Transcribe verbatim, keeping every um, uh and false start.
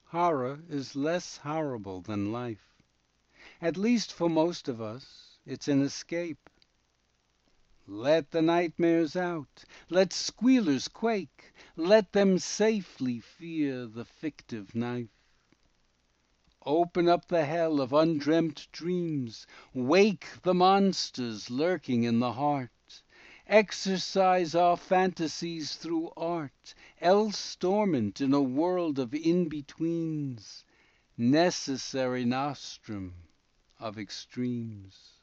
Horror is less horrible than life. At least for most of us it's an escape. Let the nightmares out, let squealers quake, Let them safely fear the fictive knife. Open up the hell of undreamt dreams, Wake the monsters lurking in the heart, Exorcise our fantasies through art, Else dormant in a world of in betweens, Necessary nostrum of extremes.